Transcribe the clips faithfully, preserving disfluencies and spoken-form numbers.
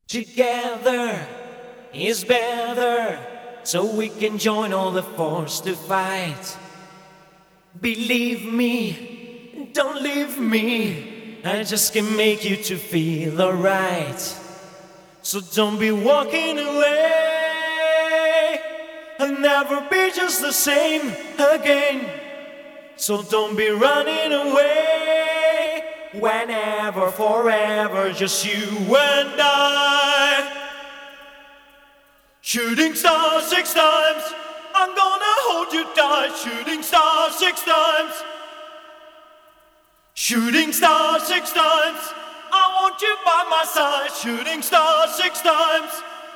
Together is better, so we can join all the force to fight. Believe me, don't leave me, I just can make you to feel alright. So don't be walking away, I'll never be just the same again. So don't be running away, whenever, forever, just you and I. Shooting star six times, I'm gonna hold you tight. Shooting star six times. Shooting star six times, I want you by my side. Shooting star six times.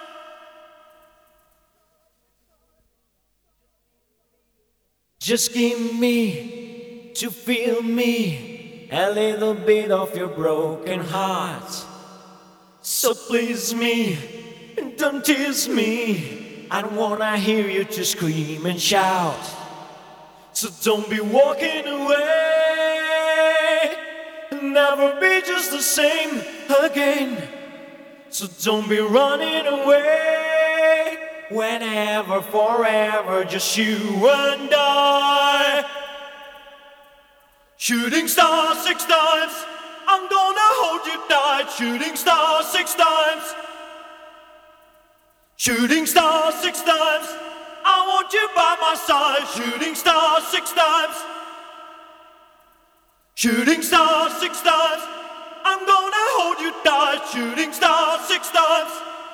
Just give me to feel me, a little bit of your broken heart. So please me, don't tease me, I don't wanna hear you to scream and shout. So don't be walking away, never be just the same again. So don't be running away, whenever, forever, just you and I. Shooting star six times, I'm gonna hold you tight. Shooting star six times. Shooting star six times, I want you by my side. Shooting star six times. Shooting star six times, I'm gonna hold you tight. Shooting star six times.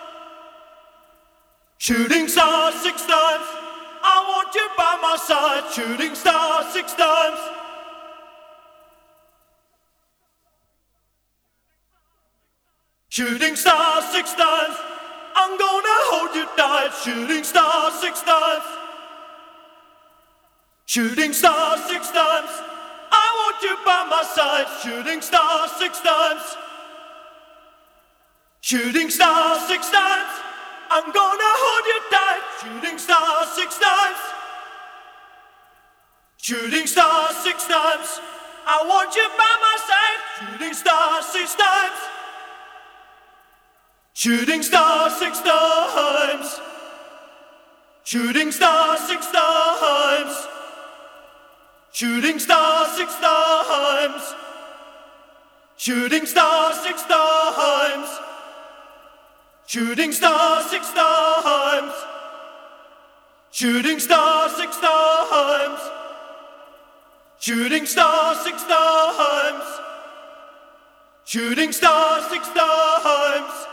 Shooting star six times, I want you by my side. Shooting star six times. Shooting star six times, I'm gonna hold you tight. Shooting star six times. Shooting star six times, I want you by my side. Shooting star six times. Shooting star six times, I'm gonna hold you tight. Shooting star six times. Shooting star six times, I want you by my side. Shooting star six times. Shooting star six times. Shooting star six times. Shooting star six times. Shooting star six times. Shooting star six times. Shooting star six times. Shooting star six times. Shooting star six times.